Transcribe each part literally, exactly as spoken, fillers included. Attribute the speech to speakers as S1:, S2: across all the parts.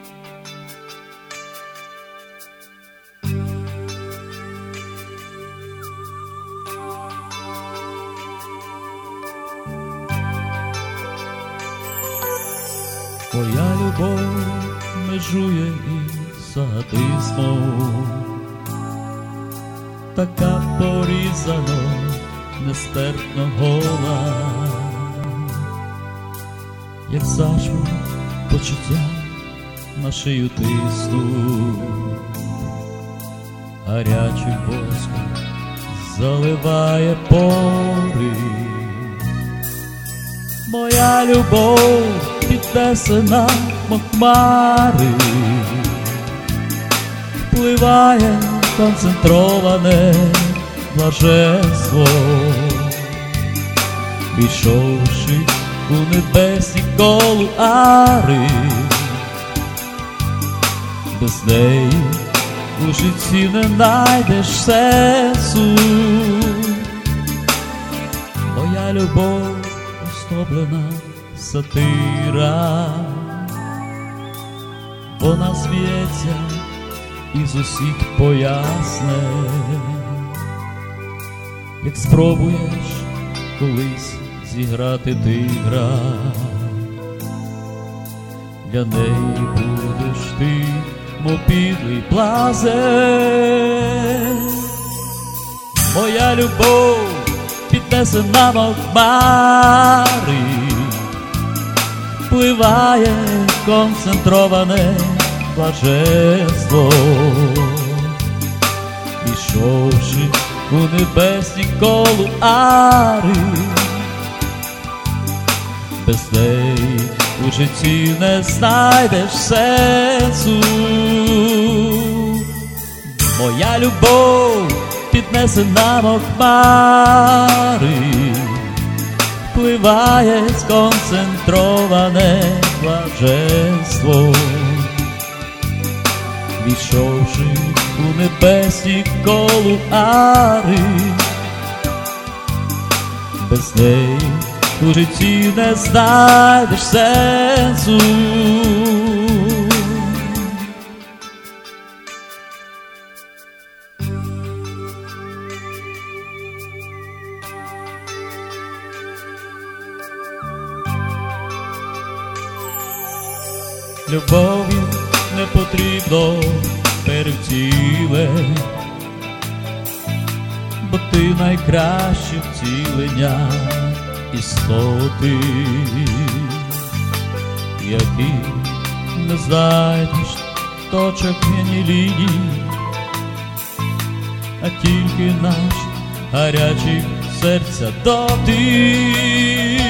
S1: Твоя любов межує із садизмом, така порізано, нестерпно гола, як заживо почуття на шию тиснуть, гарячим воском заливає пори. Моя любов піднесена, мов хмари, впливає концентроване блаженство, пішовши у небесні колуари. Без неї у житті не найдеш сенсу. Моя любов остоблена сатира, вона сміється із усіх поясне. Як спробуєш колись зіграти тигра, для неї будеш ти, мов підлий блазень. Моя любов піднесена, мов хмари, впливає концентроване блаженство, пішовши у небесні колуари. Без неї у житті не знайдеш сенсу. Моя любов піднесена, мов хмари, впливає сконцентроване блаженство, війшовши у небесні колуари. Без неї у житті не знайдеш сенсу. Любові не потрібно перевтілень, бо ти найкраще втілення істоти, які не знайдеш точок ні ліній, а тільки наші гарячі серця дотик.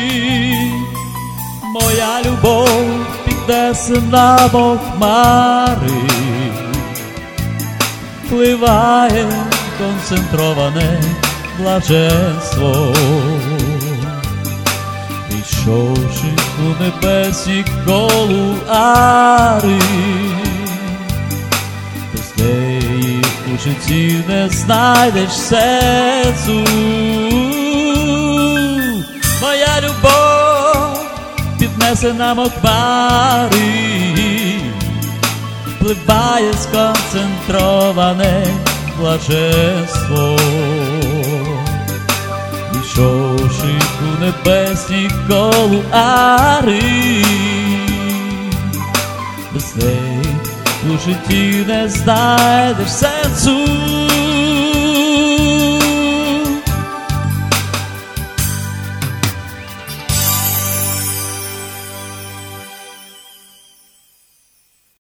S1: Моя любов піднесена, мов хмари, впливає концентроване блаженство, пішовши у небесні колуари. Без неї у житті не знайдеш сенсу. Моя любов піднесена, мов хмари, впливає сконцентроване блаженство, пішовши у небесні колуари. Без неї у житті не знайдеш сенсу.